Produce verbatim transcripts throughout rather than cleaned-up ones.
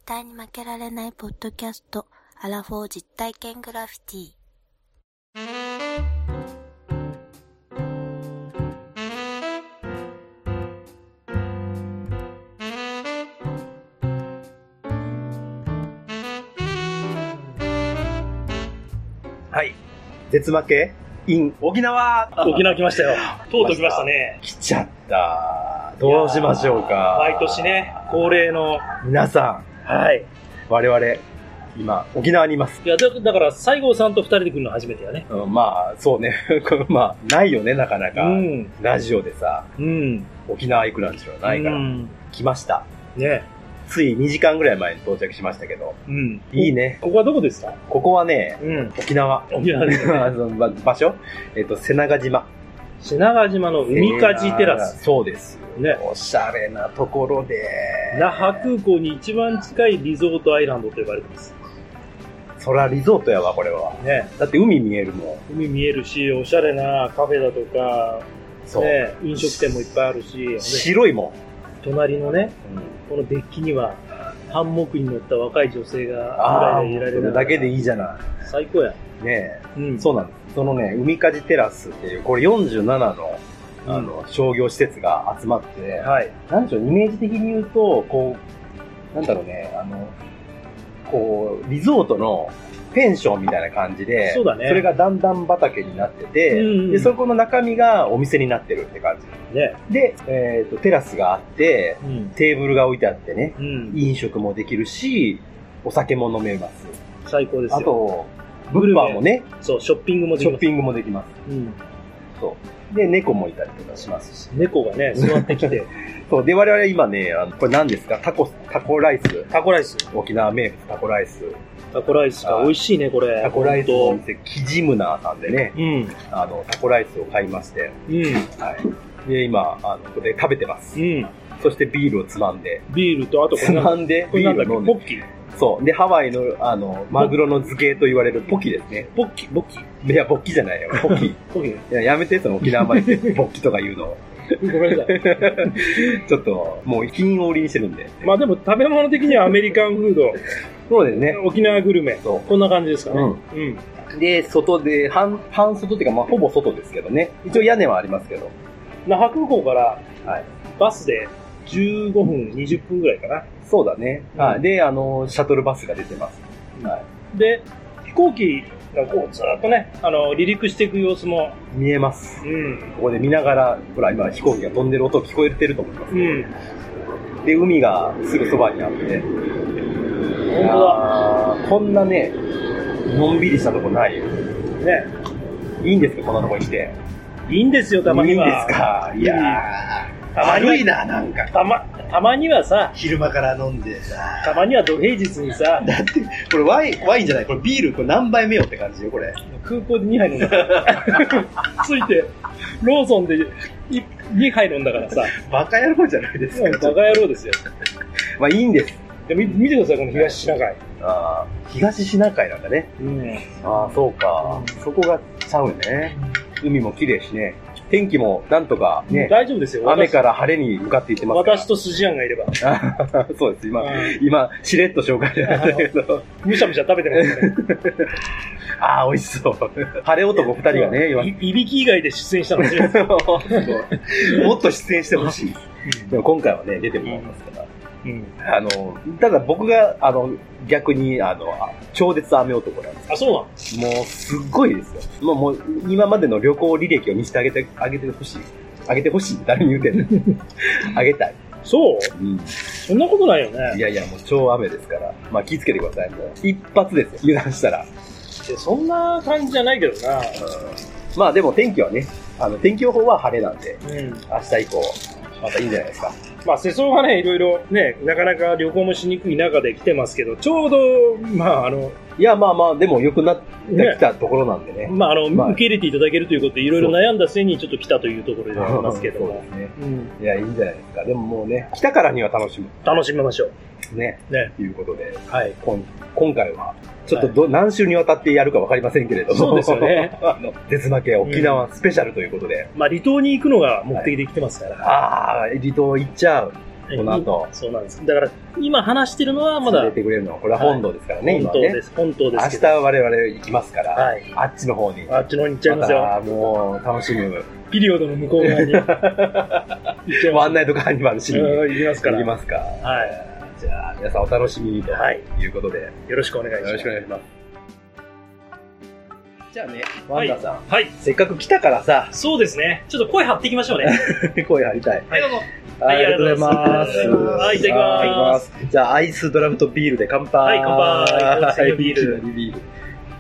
対に負けられないポッドキャスト、アラフォー実体験グラフィティ。 はい。絶負け in 沖縄。 沖縄来ましたよ。とうとう来ましたね。 来ちゃった。どうしましょうか。 毎年ね、恒例の。 皆さん。はい。 我々、今、沖縄にいます。 いや、だ, だから、西郷さんと二人で来るの初めてやね。 うん、まあ、そうね。まあ、ないよね、なかなか。うん、ラジオでさ、うん、沖縄行くなんていうのはないから、うん、来ました。ね。ついにじかんぐらい前に到着しましたけど。うん。いいね。 ここはどこですか？ ここはね、うん、沖縄。 沖縄ですね。 場所えっと、瀬長島。 瀬長島の海かじテラス。 そうです。ね。おしゃれなところで。 那覇空港に一番近いリゾートアイランドと呼ばれてます。 そらリゾートやわ、これは。ね。だって海見えるもん。 海見えるし、おしゃれなカフェだとか、そう。ね、飲食店もいっぱいあるし。 白いもん。 隣のね、うん、このデッキには、ハンモックに乗った若い女性がゆらゆら揺られる。 それだけでいいじゃない。 最高や。 ねえ、うん。そうなんです。そのね、海かじテラスっていう、これよんじゅうななの、あの、うん、商業施設が集まって、はい。なんでしょう、イメージ的に言うと、こう、なんだろうね、あの、こう、リゾートのペンションみたいな感じで、そうだね。それが段々畑になってて、うんうん、で、そこの中身がお店になってるって感じ。ね。で、えっと、テラスがあって、うん、テーブルが置いてあってね、うん、飲食もできるし、お酒も飲めます。 最高ですよ。 あと、物販もね。 そう、ショッピングもできます。 ショッピングもできます。うん。そう。で、猫もいたりとかしますし。 猫がね、座ってきて。 そう。で、我々今ね、あの、これ何ですか？タコ、タコライス。 タコライス。 沖縄名物タコライス。 タコライスか。美味しいね、これ。 タコライスのお店、キジムナーさんでね。うん。あの、タコライスを買いまして。うん。はい。で、今、あの、ここで食べてます。うん。そしてビールをつまんで。 ビールと、あとこれ。つまんで、ビールを飲んで。 ポッキー。 そう。で、ハワイの、あの、マグロの漬けと言われるポキですね。 ポッキ、ポッキ。 いや、ポッキじゃないよ。ポキ。ポキ。いや、やめて、その沖縄までポッキとか言うの。 ごめんなさい。 ちょっと、もう金折りにしてるんで。 まあでも食べ物的にはアメリカンフード。 そうですね。 沖縄グルメ。そう。こんな感じですかね。うん。 うん、で、外で、半、半外っていうか、まあほぼ外ですけどね。一応屋根はありますけど。 那覇空港から、はい。バスでじゅうごふん、にじゅっぷんぐらいかな。 そうだね。うん、はい。で、あの、シャトルバスが出てます。 はい。で、飛行機がこうずっとね、あの、離陸していく様子も見えます。うん。ここで見ながら、ほら、今飛行機が飛んでる音聞こえてると思います、ね。うん。で、海がすぐそばにあって。本当だ。こんなね、のんびりしたとこないよ。ね。いいんですか、こんなとこに来て。 いいんですよ、たまには。 いいんですか。いやー、悪いな、なんか。 たま、たまにはさ、 昼間から飲んでさ、 たまには土平日にさ、 だって、これワイン、ワインじゃない、これビール、これ何杯目よって感じよ、これ。 空港でにはい飲んだから。ついて、ローソンでにはい飲んだからさ。 バカ野郎じゃないですか。 バカ野郎ですよ。 まあいいんです。 で見、見てください、この東シナ海。 ああ、東シナ海なんだね。うん。ああ、そうか。うん、そこがちゃうよね。海も綺麗しね。天気もなんとかね、 大丈夫ですよ。 雨から晴れに向かっていってますから。 私とスジアンがいれば。 そうです。今、今、しれっと紹介してましたけど。 むしゃむしゃ食べてますね。 ああ、美味しそう。晴れ男二人がね、 今。い, いびき以外で出演したのに。もっと出演してほしい。でも今回はね、出てもらいますから。うん、あの、ただ僕が、あの、逆に、あの、超絶雨男なんです。 あ、そうなんもう、すっごいですよ。もう、もう、今までの旅行履歴を見せてあげて、あげてほしい。あげてほしい。誰に言うてんのあげたい。 そううん。そんなことないよね。 いやいや、もう超雨ですから。まあ気をつけてください。もう、一発ですよ。油断したら。 そんな感じじゃないけどな。うん、 まあでも天気はね、あの、天気予報は晴れなんで、うん、明日以降、またいいんじゃないですか。 まあ世相がね、いろいろね、なかなか旅行もしにくい中で来てますけど、ちょうど、まああの、 いやまあまあ、でも良くなってきたところなんでね。 ねまああの、まあ、受け入れていただけるということで、いろいろ悩んだ末にちょっと来たというところでありますけども。そうですね。 うん。いや、いいんじゃないですか。でももうね、来たからには楽しむ。 楽しみましょう。 ね。ね。ということで、はい。今今回は、ちょっとど、 はい、 何週にわたってやるかわかりませんけれども。 そうですよね。 あの、絶負け沖縄スペシャルということで。 うん、まあ離島に行くのが目的で来てますから。はい、 ああ、離島行っちゃう。 この後。 そうなんです。だから、今話してるのはまだ。 出てくれるのは、これは本堂ですからね、 はい、 今本当です。本当です。 明日我々行きますから、 はい、 あっちの方に。 あっちの方に行っちゃいますよ。 またもう、楽しむ。 ピリオドの向こう側に。行っちゃいます。 ワンナイトカーニバルしに。 行きますから。 行きますか。 はい。 じゃあ、皆さんお楽しみにということで、はい、 よろしくお願いします。 よろしくお願いします。じゃあね、ワンダさん。 はい。 せっかく来たからさ。 そうですね。ちょっと声張っていきましょうね。 声張りたい。 はい、どうも。 ありがとうございます。 はい、いただきます。 じゃあ、アイスドラフトビールで乾杯。 はい、乾杯。はい、ビール。 ビール。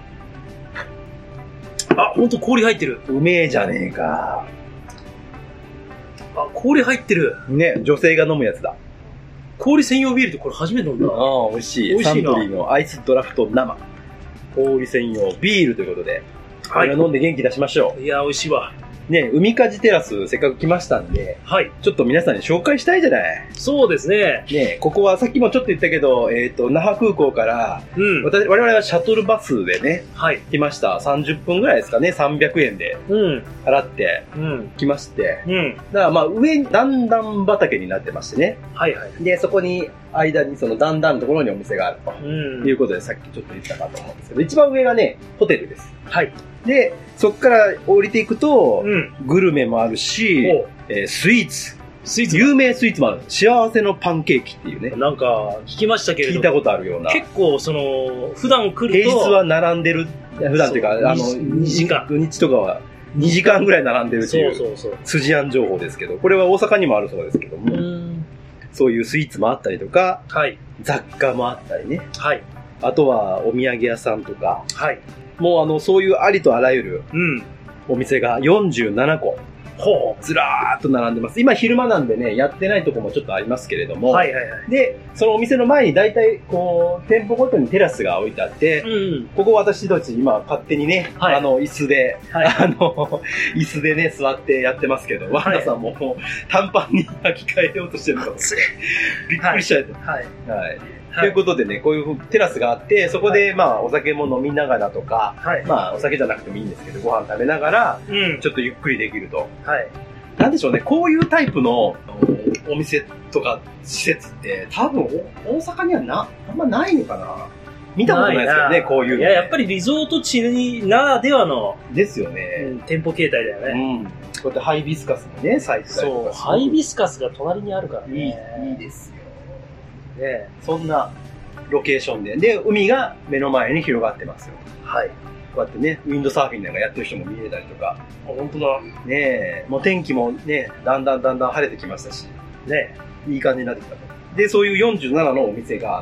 あ、ほんと氷入ってる。 うめえじゃねえか。 あ、氷入ってる。 ね、女性が飲むやつだ。 氷専用ビールってこれ初めて飲んだ。 ああ、美味しい。 美味しいな。 サントリーのアイスドラフト生。氷専用ビールということで。はい。これ飲んで元気出しましょう。 いや、美味しいわ。 ね、海かじテラスせっかく来ましたんで、 はい。 ちょっと皆さんに紹介したいじゃない。 そうですね。 ね、ここはさっきもちょっと言ったけど、えっと、那覇空港から、 うん。 私、我々はシャトルバスでね、 はい。 来ました。さんじゅっぷんぐらいですかね、さんびゃくえんで。 うん。 払って、 うん。 来まして。 うん。 だからまあ上に段々畑になってましてね。 はいはい。 で、そこに、間にその段々のところにお店があると。 うん。 いうことでさっきちょっと言ったかと思うんですけど、一番上がね、ホテルです。 はい。 で、そこから降りていくと、 うん、 グルメもあるし、えー、スイーツ。 スイーツ有名スイーツもある。幸せのパンケーキっていうね。 なんか、聞きましたけれど。 聞いたことあるような。 結構、その、普段来ると。 平日は並んでる。普段っていうか、あの、 にじかん。 土日とかはにじかんぐらい並んでるっていう。 そうそうそう。 筋案情報ですけど、これは大阪にもあるそうですけども。うんそういうスイーツもあったりとか、 はい。 雑貨もあったりね。 はい。 あとはお土産屋さんとか。 はい。 もうあの、そういうありとあらゆる。 うん。 お店がよんじゅうななこ。ほう。ずらーっと並んでます。今昼間なんでね、やってないとこもちょっとありますけれども。 はいはいはい。 で、そのお店の前に大体、こう、店舗ごとにテラスが置いてあって、うん、ここ私たち今勝手にね、はい、あの、椅子で、はい、あの、椅子でね、座ってやってますけど、ワンダさんももう短パンに履き替えようとしてるの。びっくりしちゃって。はい。はい。ということでね、こういうテラスがあって、そこで、まあ、お酒も飲みながらとか、はい、まあ、お酒じゃなくてもいいんですけど、ご飯食べながら、うん、ちょっとゆっくりできると。はい。なんでしょうね、こういうタイプのお店とか施設って、多分、大阪にはな、あんまないのかな。見たことないですよね、こういうの、ね。 いや、やっぱりリゾート地ならではの。 ですよね、 うん。店舗形態だよね。 うん。こうやってハイビスカスもね、咲いてたりとか。 そう、ハイビスカスが隣にあるからね。 いい、いいですよ。ね、そんなロケーションで。で、海が目の前に広がってますよ。はい。こうやってね、ウィンドサーフィンなんかやってる人も見えたりとか。 あ、本当だ。 ねえ、もう天気もね、だんだんだんだん晴れてきましたし、ね、いい感じになってきたと。で、そういうよんじゅうななのお店があって、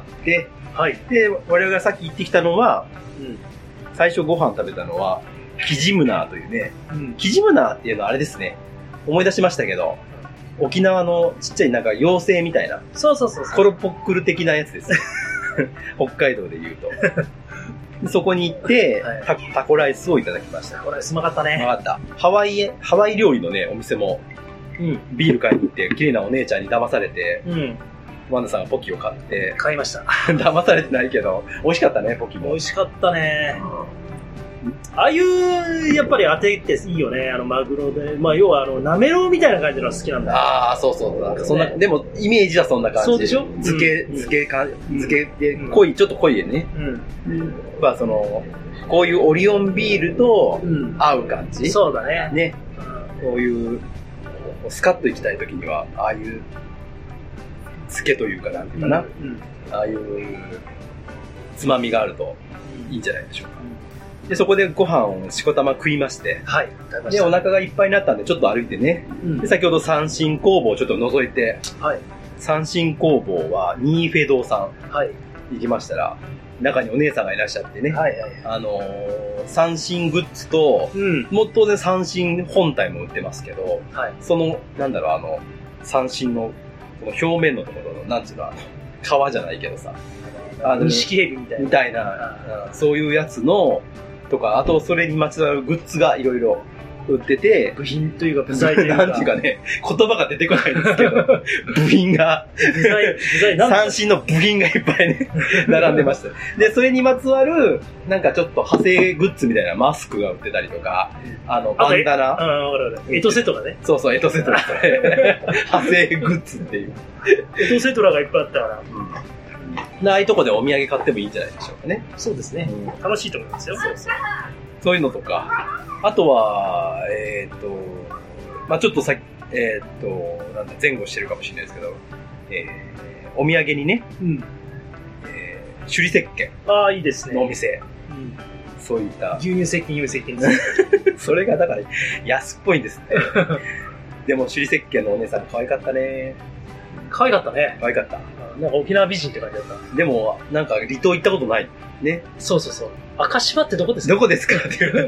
はい。で、我々がさっき行ってきたのは、うん、最初ご飯食べたのは、キジムナーというね、うん、キジムナーっていうのはあれですね、思い出しましたけど、沖縄のちっちゃいなんか妖精みたいな。 そうそうそうそう。 コロポックル的なやつです。北海道で言うと。そこに行って、はい、タ, タコライスをいただきました。 タコライスうまかったね。 うまかった。ハワイへ、ハワイ料理のね、お店も、うん、ビール買いに行って、綺麗なお姉ちゃんに騙されて、うん、ワンダさんがポキを買って。 買いました。 騙されてないけど、美味しかったね、ポキも。 美味しかったね。うんああいう、やっぱり当てっていいよね。あの、マグロで。まあ、要は、あの、なめろうみたいな感じのが好きなんだよ。 ああ、そうそう。なんかそんな、ね、でも、イメージはそんな感じ。 そうでしょ漬け、うん、漬けか、漬けで、濃い、ちょっと濃いでね。うん。まあ、その、こういうオリオンビールと合う感じ。うん、 そうだね。 ね。こういう、スカッと行きたい時には、ああいう、漬けというか、なんていうかな。うんうん、ああいう、つまみがあるといいんじゃないでしょうか。で、そこでご飯をしこたま食いまして。はい。で、お腹がいっぱいになったんで、ちょっと歩いてね。うん、で、先ほど三振工房をちょっと覗いて。はい。三振工房は、ニーフェ堂さん。はい。行きましたら、中にお姉さんがいらっしゃってね。はいはいはい。あのー、三振グッズと、うん。もう当然三振本体も売ってますけど、はい。その、なんだろう、あの、三振の、この表面のところの、なんつうの、あの、皮じゃないけどさ。 あの、錦蛇みたいな。 みたいな、うん、そういうやつの、とか、あとそれにまつわるグッズがいろいろ売ってて、 部品というか、部材というか。 なんていうかね、言葉が出てこないんですけど、部品が、 部材、部材なん三振の部品がいっぱいね、並んでました。で、それにまつわる、なんかちょっと派生グッズみたいなマスクが売ってたりとか、あの、バンダナ。 ああ、わかるわかる。エトセトラね。 そうそう、エトセトラ。派生グッズっていう。 エトセトラがいっぱいあったから。 うん、ああいうとこでお土産買ってもいいんじゃないでしょうかね。 そうですね。うん、楽しいと思いますよ。そうそう。 そういうのとか。あとは、えっ、ー、と、まあちょっとさ、えっ、ー、と、なんだ、前後してるかもしれないですけど、えー、お土産にね、うん、えー、首里石鹸ああ、いいですね。 のお店、うん、そういった。 牛乳石鹸、乳石鹸です。 それがだから安っぽいんですね。でも首里石鹸のお姉さん可愛かったね。 可愛かったね。 可愛かった。 なんか沖縄美人って感じだった。 でも、なんか離島行ったことない。ね。 そうそうそう。赤島ってどこですか？ どこですかっていう。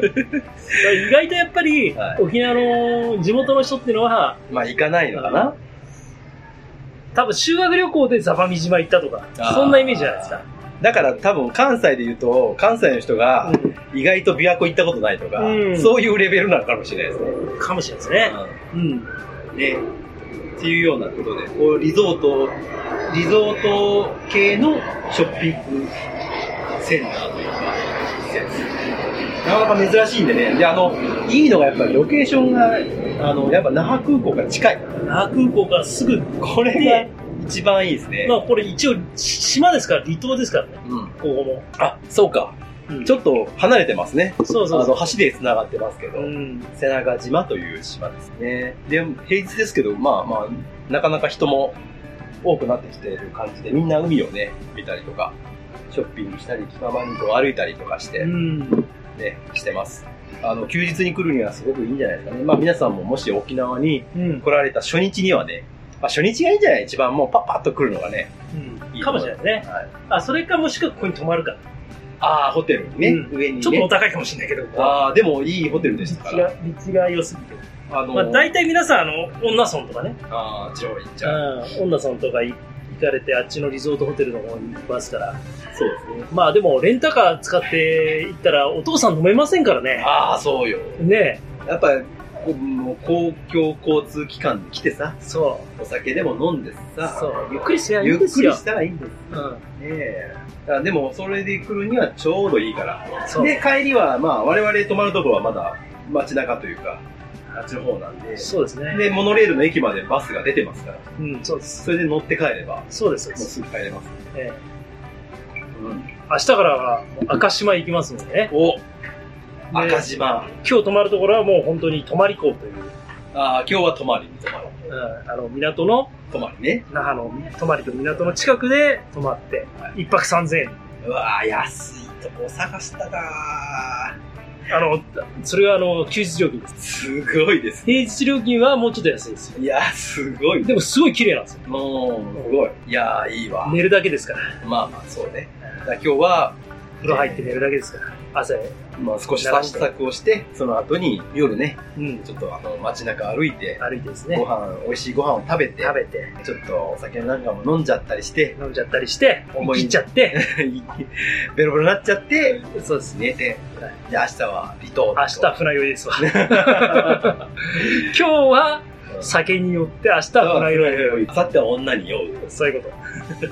意外とやっぱり、はい、沖縄の地元の人っていうのは、 まあ行かないのかな。 多分修学旅行でザバミ島行ったとか、そんなイメージじゃないですか。 だから多分関西で言うと、関西の人が意外と琵琶湖行ったことないとか、うん、そういうレベルなのかもしれないですね。 かもしれないですね。 うん。うん、ね。っていうようなことで、こうリゾート、リゾート系のショッピングセンターというか、施設。なかなか珍しいんでね。で、あの、いいのがやっぱりロケーションが、あの、やっぱ那覇空港から近い。 那覇空港からすぐ。 これが一番いいですね。 まあこれ一応島ですから、離島ですからね。うん。ここも。 あ、そうか。うん、ちょっと離れてますね。 そうそうそう。 あの、橋で繋がってますけど、うん、瀬長島という島ですね。で、平日ですけど、まあまあ、なかなか人も多くなってきている感じで、みんな海をね、見たりとか、ショッピングしたり、気ままにこう歩いたりとかして、うん、ね、してます。あの、休日に来るにはすごくいいんじゃないですかね。まあ皆さんももし沖縄に来られた初日にはね、まあ初日がいいんじゃない？一番もうパッパッと来るのがね。 うん、いいかもしれないですね。はい、あ、それかもしくはここに泊まるか。 ああ、ホテルにね、うん、上にね。 ちょっとお高いかもしれないけど。 ああ、でもいいホテルでしたから。 立地が良すぎて。あのー、まあ大体皆さん、あの、恩納村とかね。 ああ、上位行っちゃう。 恩納村とか行かれて、あっちのリゾートホテルの方に行きますから。 そうですね。 まあでも、レンタカー使って行ったら、お父さん飲めませんからね。 ああ、そうよ。 ねえ。やっぱり、もう公共交通機関で来てさ、 そう。 お酒でも飲んでさ、 そう。ゆっくりしたらいいんですよ。 ゆっくりしたらいいんです。うん。ねえ。でも、それで来るにはちょうどいいから。で、帰りは、まあ、我々泊まるところはまだ街中というか、あっちの方なんで。 そうですね。 で、モノレールの駅までバスが出てますから。 うん、そうです。 それで乗って帰れば。 そうです、そうです。もうすぐ帰れます。ええ。うん。明日からは、赤島行きますのでね。 お赤島。 今日泊まるところはもう本当に泊まり港という。 ああ、今日は泊まりに泊まる。 うん、あの、港の、 泊まりね。 那覇の泊まりと港の近くで泊まって、一泊三千円。 うわぁ、安いとこ探したなぁ。 あの、それがあの、休日料金です。 すごいです、 ね。平日料金はもうちょっと安いですよ。 いや、すごい。 でもすごい綺麗なんですよ。 もう、すごい。いやー、いいわ。 寝るだけですから。 まあまあ、そうね。だ今日は、 風呂入って寝るだけですから。朝へ。 まあ少し散策をして、その後に夜ね、うん、ちょっとあの街中歩いて、 歩いてですね。 ご飯、美味しいご飯を食べて、 食べて、 ちょっとお酒なんかも飲んじゃったりして、 飲んじゃったりして、思い切っちゃって、 ベロベロになっちゃって、 そうです。 寝て、で、明日は離島。 明日船酔いですわ。今日は酒に酔って、明日は船酔い。 明後日は女に酔う。 そういうこと。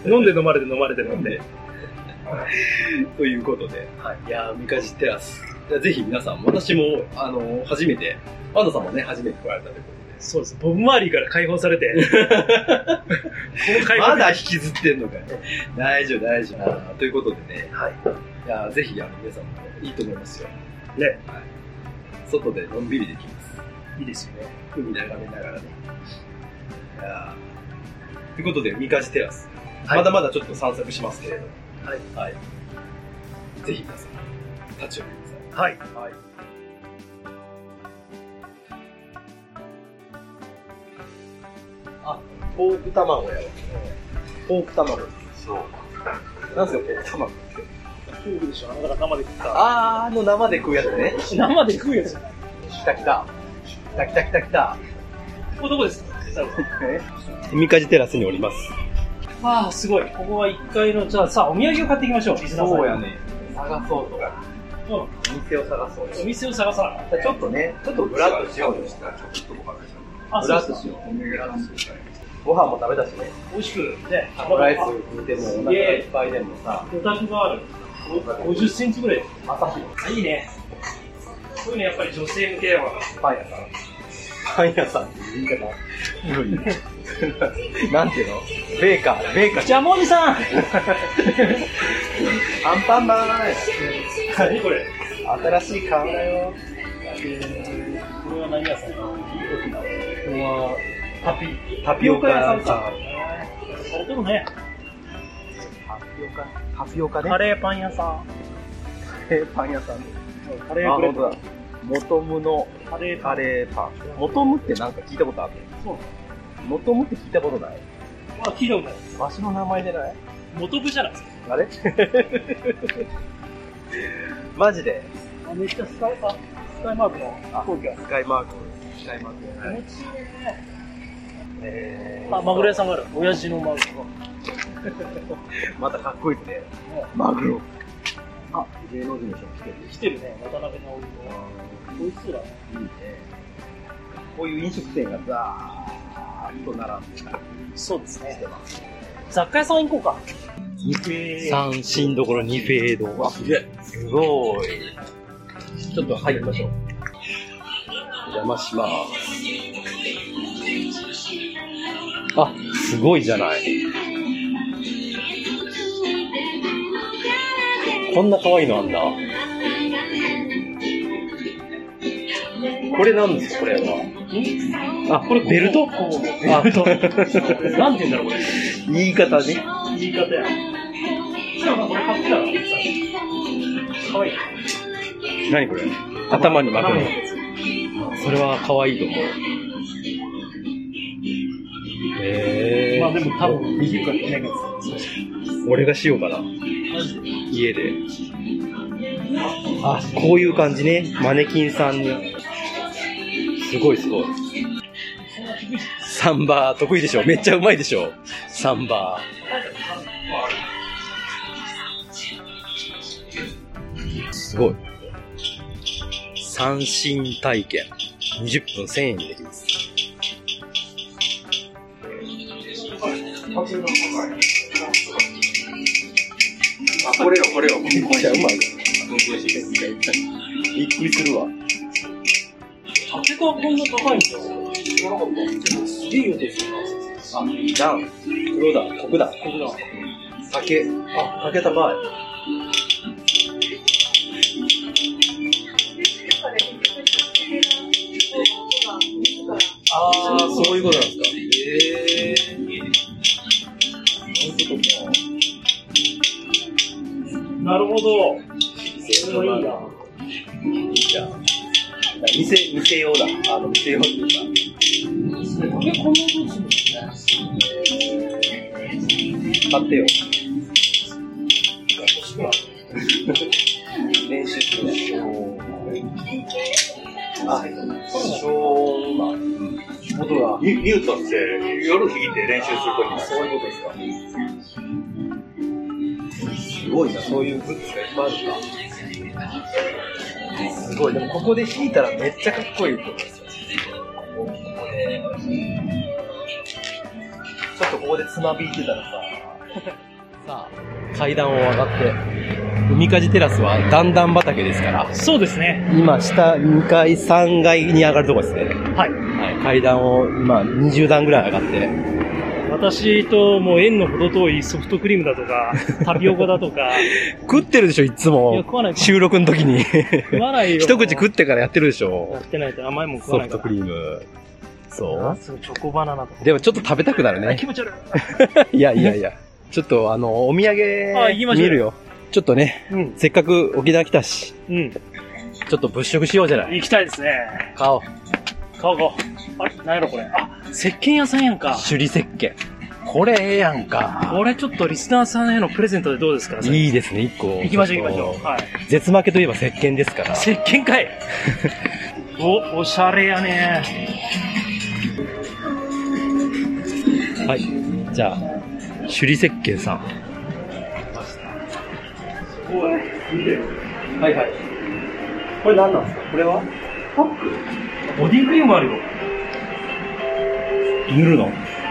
飲んで飲まれて飲まれて飲んで。 ということで、はい、いやー、三日月テラス。ぜひ皆さんも、私も、あの、初めて、ワンダさんもね、初めて来られたということで。 そうです。ボブ周りから解放されて。 この解放まだ引きずってんのかよ。大丈夫、大丈夫。ということでね、はい。いやー、ぜひ、あの、皆さんもいいと思いますよ。 ね。 はい。外でのんびりできます。 いいですよね。 海眺めながらね。いやー。ということで、三日月テラス。はい、まだまだちょっと散策しますけれども。はい。はい。ぜひ皆さん、立ち寄ってください。はい。はい。あ、ポーク卵やわ。ポーク卵。そう。なんすか、ポーク卵って。 ポークでしょ。だから生で食った。 あー、あの生で食うやつね。 生で食うやつ。 来た来た。来た来た来た来た。 ここどこですか？ 三日月テラスにおります。 ああ、すごい。ここはいっかいの、じゃあさあ、お土産を買っていきましょう。 そうやね。探そうとか。 うん。お店を探そう。 お店を探さなちょっとね、ちょっとブラッとしようよ。 あ、 ブラッとしよう。ご飯も食べたしね。 美味しくね。 タコライス食ってもお腹いっぱいでもさ。 お宅がある。ごじゅっセンチぐらい。 朝日。 いいね。こういうのやっぱり女性向けだわ。 パン屋さん。パン屋さんって言い方。なんていうのベーカー、ベーカー。 ジャムおじさんアンパンマン何これ新しい顔だよ。 これは何屋さん？ これはタピ、タピオカ屋さんか。 されてるね。 タピオカ、タピオカね。 カレーパン屋さん。 カレーパン屋さん。 カレーパン。あ、本当だ。 モトムのカレーパン。カレーパン。モトムってなんか聞いたことある？そう。モトムって聞いたことない？ あ、聞いたことない。 わしの名前でない？ モトブじゃないですか。 あれマジであ、めっちゃスカイか。スカイマークの飛行機が。 スカイマーク。スカイマーク。 気持ちいいね。 えー、 あ、マグロ屋さんがある。親父のマグロ。 またかっこいいですね。マグロ。あ、芸能人の人来てる。 来てるね、渡辺直美。美味しそうだね。 いいね。こういう飲食店がザーッと並んでたり。 そうですね。雑貨屋さん行こうか。 ニフェー三新どころニフェード。わ、すげえ。すごい。ちょっと入りましょう。お邪魔します。あ、すごいじゃない。こんな可愛いのあんだ。これなんですか、これは。あ、これベルト？あ、 ベルト。なんて言うんだろう、これ。 言い方ね。 言い方や。これ買ってたの？かわいい。 何これ？頭に巻くの。それは可愛いと思う。へー。 まあでも多分できるかできないか。 俺がしようかな。家で。あ、こういう感じね。マネキンさんに。すごいすごい。サンバー得意でしょ。めっちゃうまいでしょ。サンバー。すごい。三振体験。にじゅっぷんせんえんにできます。あ、これよ、これよ。めっちゃうまい。びっくりするわ。 竹がこんな高いんだよ。知らなかった。すげえよですよ。 あ、ダン、黒だ、黒だ、黒だ。竹、あ、竹高い。ああ、そういうことなんですか。へえー。そういうことか。 なるほど。それはいいな。 いいじゃん。店、店用だ。あの、店用っていうか。 竹こんなことするんですね。買ってよ。練習するね。あ、そう馬。元が。ニュートンって夜過ぎて練習するときにそういうことですか。すごいな、そういうグッズがいっぱいあるか。すごい、でもここで弾いたらめっちゃかっこいいと思うんですよ。ここで。ちょっとここでつまびいてたらさ。さあ、階段を上がって。海かじテラスは段々畑ですから。 そうですね。 今、下にかい、さんがいに上がるとこですね。 はい。 はい、階段を今、にじゅうだんぐらい上がって。 私ともう縁のほど遠いソフトクリームだとか、タピオカだとか。 食ってるでしょ、いつも。いや、食わない。収録の時に。 食わないよ。 一口食ってからやってるでしょ。 やってないと甘いもん食わないから。 ソフトクリーム。そうそう、チョコバナナとか。 でもちょっと食べたくなるね。 気持ち悪い。いやいやいや。ちょっとあの、お土産見るよ。ちょっとね、うん、せっかく沖縄来たし、うん、ちょっと物色しようじゃない。 行きたいですね。 買おう。 買おう買おう。あれ何やろこれ。あ、石鹸屋さんやんか。 首里石鹸。これええやんか。 これちょっとリスナーさんへのプレゼントでどうですか？ いいですね、一個。 行きましょう行きましょう。はい。 絶負けといえば石鹸ですから。 石鹸かいお、おしゃれやね。 はい。じゃあ、首里石鹸さん。はいはい。 これ何なんですか？ これはパックボディクリームあるよ。 塗るの？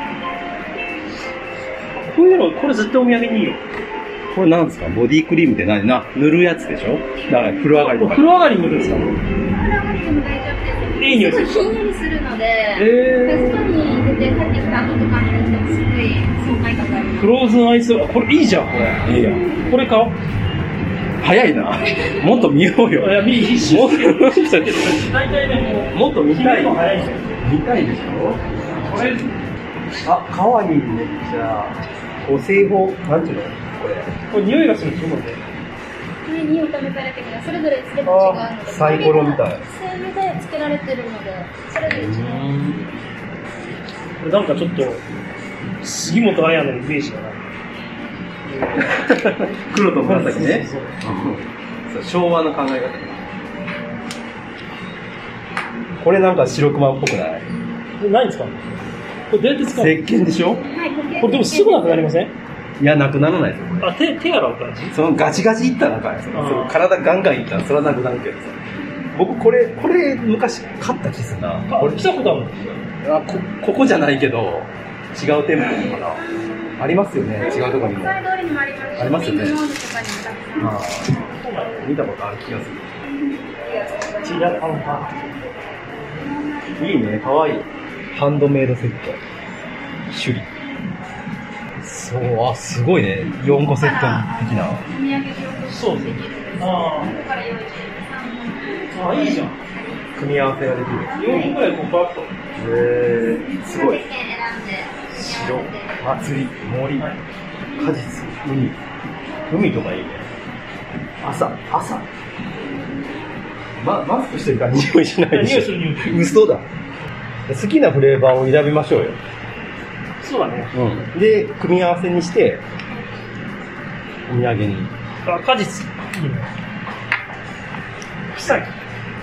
こういうの、これ絶対お土産にいいよ。 これなんですか？ボディクリームって何な、塗るやつでしょ？だから風呂上がりとか。 風呂上がりに塗るんですか？ 風呂上がりでも大丈夫です。 いい匂いする。 ひんやりするので、 え外に出て帰ってきた後とかに塗ってもすごい爽快感があります。 フローズンアイス、あ、これいいじゃん、これ。 いいや。 これ買おう。 早いな。もっと見ようよ。 いや、見、必死もっと大体ね、 もっと見たい。 早いんだよ。 見たいでしょ？ これ、 あ、かわいいね。じゃあ、お製法、なんていうのこれ。 これ匂いがするんですよ、これで。 これにお試されてください。それぞれつけて違うので。 サイコロみたい。 セールでつけられてるので、それぞれ違う。 これなんかちょっと、杉本彩のイメージだな。 黒と紫ね。 そうそうそう昭和の考え方。これなんか白熊っぽくない？ これ何ですか？これどうやって使うの？ 石鹸でしょ？ はい、 これでもすぐなくなりません？ いや、なくならないですよ。 あ、手、手洗う感じ？ そのガチガチいったらなんか、その体ガンガンいったらそれはなくなるけどさ。僕これ、これ昔買った気するな。 あ、 これ来たことあるの？ あこ、ここじゃないけど、違う店舗かな。ありますよね、違うところにも。 国際通りにもあります。 ありますよねショッピングモールとかにもたくさん。 ああ、見たことある気がする。 チラパンパいいね、かわいい。ハンドメイドセット。シュリ。そう、あ、すごいね。よんこセット的な。 お土産用とそうできるんです。 あここから用意してあ、あ、いいじゃん。 組み合わせができる。 よんこぐらいこうバッと。 へー、すごい。 選んで白、祭り、森、果実、海。海とかいいね。朝、朝。ま、マスクしてるから匂いしないでしょ。 匂いする匂いする。 嘘だ。好きなフレーバーを選びましょうよ。 そうだね。 うん。で、組み合わせにして、お土産に。 あ、果実。いいね。キサキ。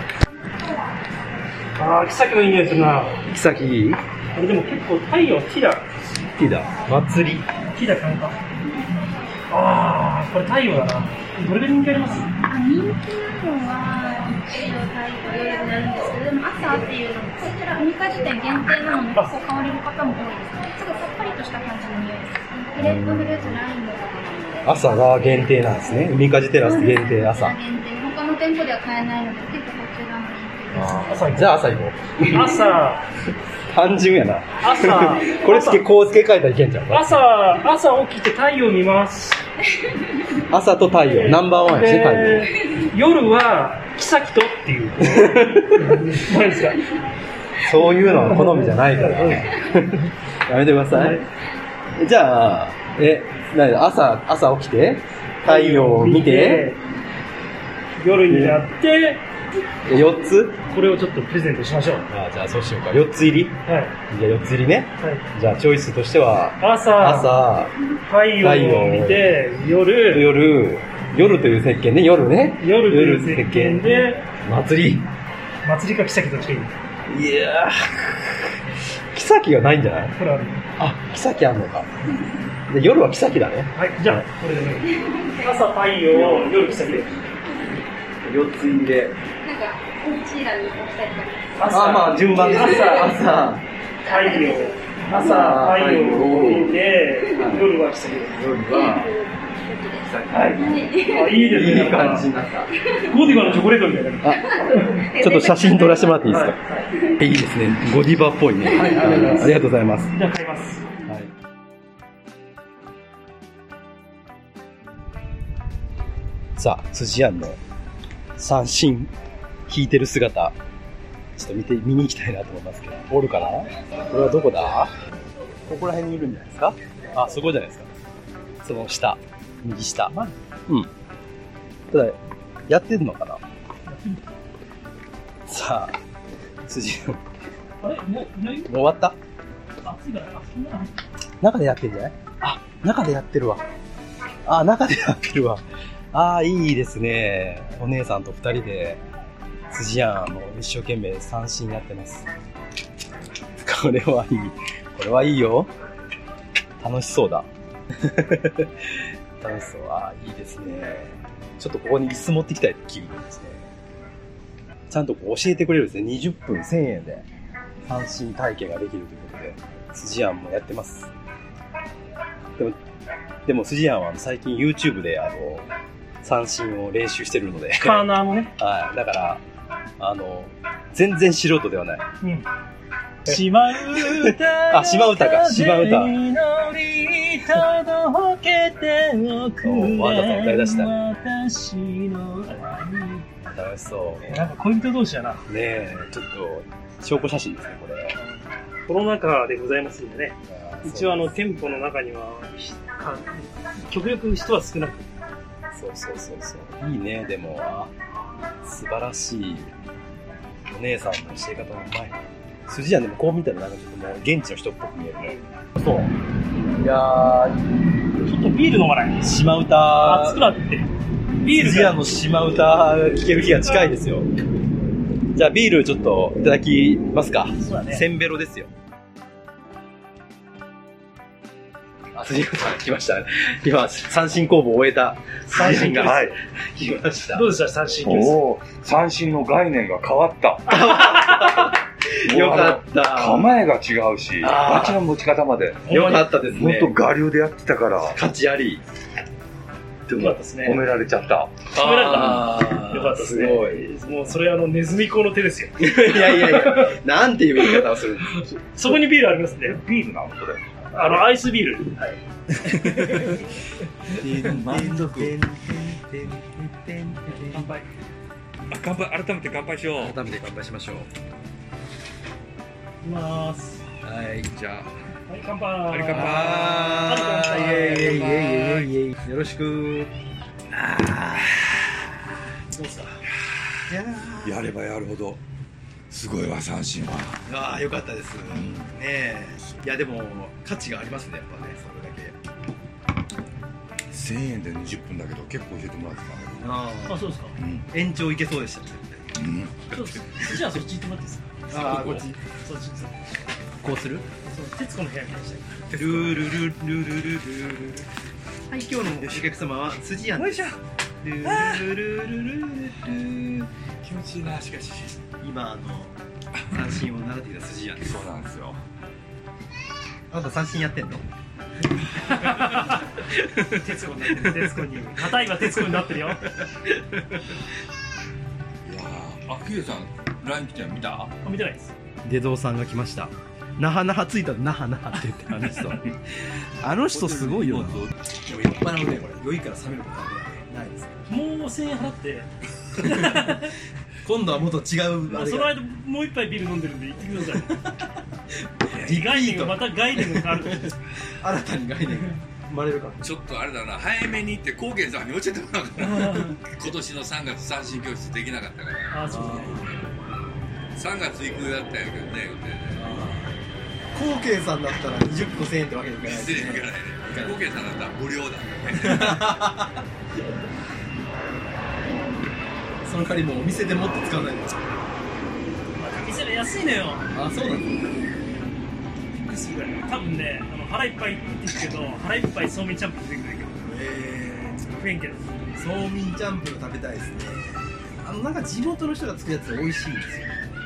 ああ、キサキのいい匂いするな。 キサキいい？ これでも結構太陽、ティダ。 ティダ。祭り。 ティダ買うか。ああ、これ太陽だな。どれぐらい人気あります？ あ、人気なのは、日曜、太陽、夜になるんですけど、でも朝っていうのも、こちら、海果樹店限定なので、結構買われる方も多いですね。すごいさっぱりとした感じの匂いです。グレープフルーツ、ライムとかなので。 朝が限定なんですね。海かじテラス限定、朝。 限定。他の店舗では買えないので、結構こちらの人気です。 あ朝行こうじゃあ朝行こう。 朝、 単純やな。 朝、 これつけ、こう付け替えたらいけんじゃん。 朝、朝起きて太陽見ます。 朝と太陽。ナンバーワンやし、太陽。 で夜は、キサキとっていう。何ですか？ そういうのは好みじゃないから。やめてください。じゃあ、え、なに朝、朝起きて、太陽を見て、 夜になって、 よっつこれをちょっとプレゼントしましょう。 あじゃあそうしようか。よっつ入りはい。 じゃあよっつ入りね。 はい。 じゃあチョイスとしては、 朝、 朝、 太陽を見て、夜、 夜、夜という石鹸ね、夜ね。 夜という石鹸で、 祭り。 祭りかキサキとしていい。 いやー、妃がないんじゃない？ これある。 あ、妃あんのか。で、夜は妃だね。 はい、じゃあ、これでね。朝太陽、夜キサキで。 よっつ入りで。 なんか、こちらに置きたいとかあります。 朝、 あ、まあ順番で。 朝、 朝、 太陽、朝、太陽を見て、夜はキサキ。 夜は、 はい。あ、いいですね。 いい感じになった。 ゴディバのチョコレートみたいな。 あ、ちょっと写真撮らせてもらっていいですか？ はい。 いいですね。ゴディバっぽいね。 はい、ありがとうございます。 ありがとうございます。 じゃあ買います。 はい。さあ、辻庵の三振弾いてる姿、ちょっと見て、見に行きたいなと思いますけど、おるかな？これはどこだ？ここら辺にいるんじゃないですか？あ、そこじゃないですか。その下、右下。うん。ただ、やってんのかな？さあ、辻庵。 あれもう、いないよ。 もう終わった？ 暑いから、あ、そんな。 中でやってんじゃない？あ、中でやってるわ。あ、中でやってるわ。ああ、いいですね。お姉さんと二人で、辻庵の一生懸命三振やってます。これはいい。これはいいよ。楽しそうだ。楽しそう。ああ、いいですね。ちょっとここに椅子持ってきたい気分ですね。 ちゃんとこう教えてくれるんですね。にじゅっぷんせんえんで三振体験ができるということで、筋庵もやってます。でも、でも筋庵は最近 YouTube であの、三振を練習してるので。 カーナーもね。 はい。だから、あの、全然素人ではない。 うん。島唄あ、島唄か、島唄。 お、ワンダさん歌い出した。私の楽しそう。 なんか恋人同士やな。ねえ、ちょっと、証拠写真ですね、これ。 コロナ禍でございますんでね。一応あの、店舗の中には、極力人は少なく。 そうそうそうそう。いいね、でも、素晴らしい。お姉さんの教え方もうまい。筋屋でもこう見たらなんかちょっともう現地の人っぽく見えるね。そう。いやー、 ちょっとビール飲まない？ 島唄。 熱くなって。ビール筋屋の島唄聞ける日が近いですよ。じゃあビールちょっといただきますか。 そうだね。 せんべろですよ。あ、筋屋さん来ましたね。今、三振工房を終えた三振が、はい、来ました。 どうでした三振です。 おー、三振の概念が変わった。 よかった。 構えが違うし、バチの持ち方まで。 よかったですね。 もっと我流でやってたから。 勝ちあり。 よかったですね。 褒められちゃった。 褒められた。よかったですね。すごい。もうそれあの、ネズミ講の手ですよ。 いやいやいや、なんていう言い方をするんですか。 そこにビールありますね。 ビールなのこれ。 あの、アイスビール。はい。 満足。 乾杯。 あ、乾杯、改めて乾杯しよう。 改めて乾杯しましょう。 いきまーす。 はい、じゃあ。 はい、乾杯。 はい、乾杯。 はい、イェイイェイイェイイェイイェイ。よろしく。あー。どうですか。 やればやるほど、すごいわ、三振は。 ああ、よかったです。ねえ。いや、でも、価値がありますね、やっぱね、それだけ。 せんえんでにじゅっぷんだけど、結構教えてもらってた。 ああ、そうですか。 延長いけそうでしたね。 うん。 じゃあ、そっち行ってもらっていいですか。 ああ、こっち。 そっち。 こうする？ そう、徹子の部屋に来ました。 ルールルルルルルル。はい、今日のお客様は筋屋です。ルールルルルルル。 気持ちいいな、しかし。 今あの三振を習っていた筋屋です。 そうなんですよ。 あなた三振やってんの？ 徹子になってる。徹子に。硬いは徹子になってるよ。いやー、あ、キエさん、ライン来て見た？ あ、見てないです。 出蔵さんが来ました。那覇那覇ついたら那覇那覇って言ってあの人。あの人すごいよな。でも酔っ払うねこれ。酔いから冷めることはないです。 もうせんえん払って。 今度はもっと違う。 あ、その間もう一杯ビール飲んでるんで行ってください。概念がまた概念がある。 新たに概念が生まれるから。 ちょっとあれだな、早めに行って高原さんに教えてもらうから。今年のさんがつ三振教室できなかったから。 あ、そうね。 さんがつ行くだったんやけどね、予定で。 高慶さんだったらにじゅっこせんえんってわけにいかないですね。 いかないね。高慶さんだったら無料だね。 その代わりもうお店でもって使わないと。 店で安いのよ。 あ、そうなんですね。 びっくりするぐらい。多分ね、あの腹いっぱいって言うけど、腹いっぱいそうめんチャンプル出てくるけど。えー、ちょっと食えんけど。 そうめんチャンプル食べたいですね。あのなんか地元の人が作るやつ美味しいんですよ。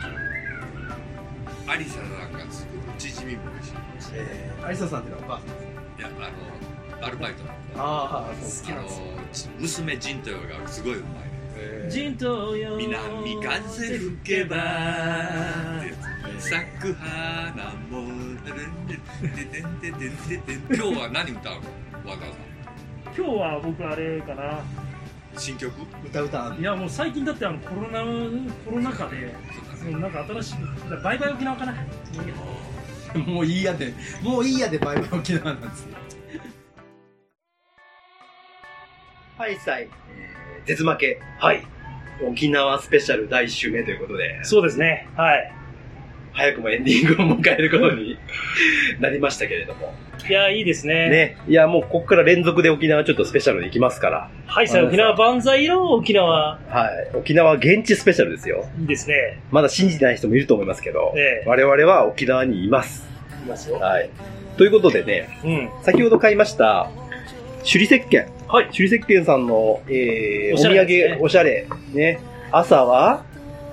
アリサなんか作るチヂミも美味しい。 えー、アリサさんってのはお母さんですか？ いや、あのアルバイトの。 ああ、 好きなんですよ。娘ジントヨがすごいうまい。 ジントヨ南風吹けば咲く花も今日は何歌うの？ワンダーさん。 今日は僕あれかな。 新曲？ 歌歌う。 いやもう最近だってあのコロナコロナ禍で、なんか新しいバイバイ沖縄かな。 もういいやで、もういいやでバイバイ沖縄なんですよ。はいさい、えー、鉄負け。はい。沖縄スペシャルだいいっ週目ということで。 そうですね。はい。 早くもエンディングを迎えることになりましたけれども。 いや、いいですね。 ね。いや、もうここから連続で沖縄ちょっとスペシャルで行きますから。 はいさい、沖縄万歳よ、沖縄。 はい。沖縄現地スペシャルですよ。 いいですね。 まだ信じてない人もいると思いますけど、ええ、我々は沖縄にいます。 いますよ。 はい。ということでね、うん、先ほど買いました、首里石鹸。はい。首里石鹸さんの、えー、お土産、おしゃれ。ね。朝は、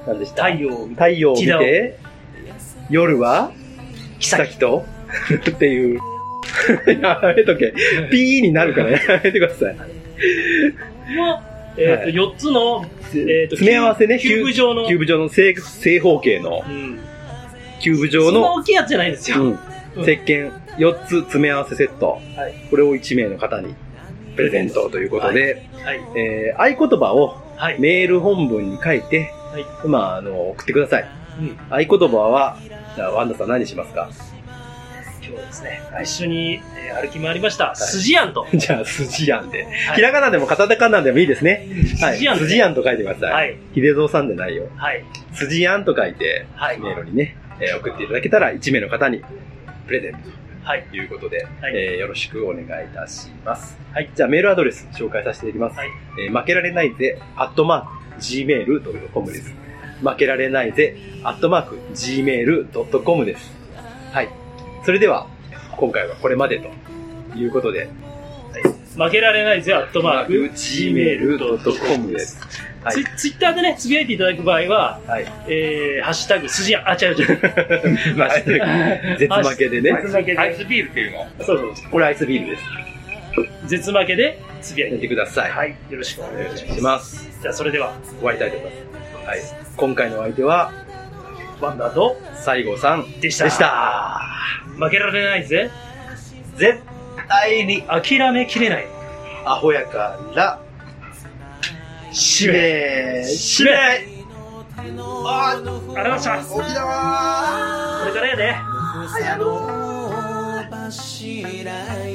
何でした？ 太陽を見て。 太陽を見て、夜は、妃と、っていう。やめとけ。ピーになるからやめてください。 もう、えっと、よっつの、えっと、 詰め合わせね。 キューブ状の。 キューブ状の正正方形の、うん、キューブ状の。 そんな大きいやつじゃないんですよ。うん。 石鹸よっつ詰め合わせセット。はい。これをいち名の方にプレゼントということで、はい。はい、えー、合言葉をメール本文に書いて、はい。まあ、あの、送ってください。うん。合言葉は、じゃあ、ワンダさん何しますか？ 今日はですね、一緒に、えー、歩き回りました。スジアンと。 じゃあ、スジアンで。はい、ひらがなでもカタカナでもいいですね。はい。スジアン、ね。スジアンと書いてください。はい。秀蔵さんでないよ。はい。スジアンと書いて、はい。メールにね、えー、送っていただけたらいち名の方にプレゼントということで、はい。えー、よろしくお願いいたします。はい。じゃあ、メールアドレス紹介させていただきます。はい。えー、負けられないぜ、アットマーク、ジーメールドットコム です。負けられないぜ、アットマーク、ジーメールドットコム です。はい。それでは、今回はこれまでということで、はい、 負けられないぜ、アットマーク、ジーメールドットコム です。はい、ツ, ツイッターでね、つぶやいていただく場合は、はい、えー、ハッシュタグ、筋や、あ、違う違う。 まあ、絶負けでね。 絶負けで。アイスビールっていうの。 そうそう。 これアイスビールです。 絶負けで、つぶやいてください。 はい。よろしくお願いします。じゃあ、それでは、 終わりたいと思います。はい。今回のお相手は、 ワンダと、 西郷さんでした。 でした。 負けられないぜ。 絶対に諦めきれない。 アホやからしめしめ。あありがとうございました。 沖縄これからやで。 はやの柱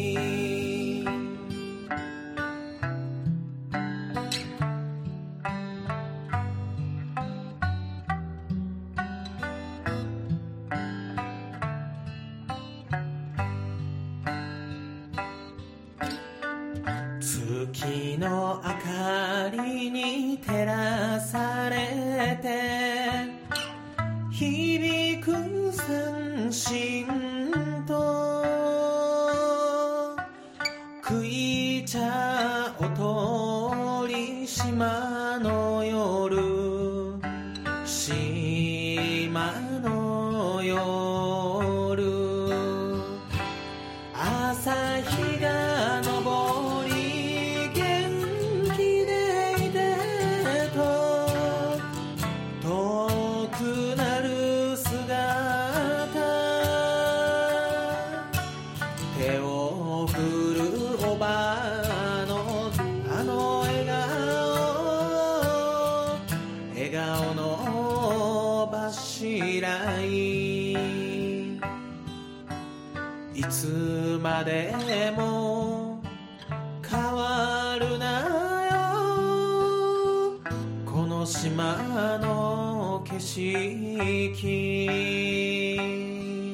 月の明かりに照らされて響く三振と食い茶おとり島の夜島の夜朝日が昇りいつまでも変わるなよこの島の景色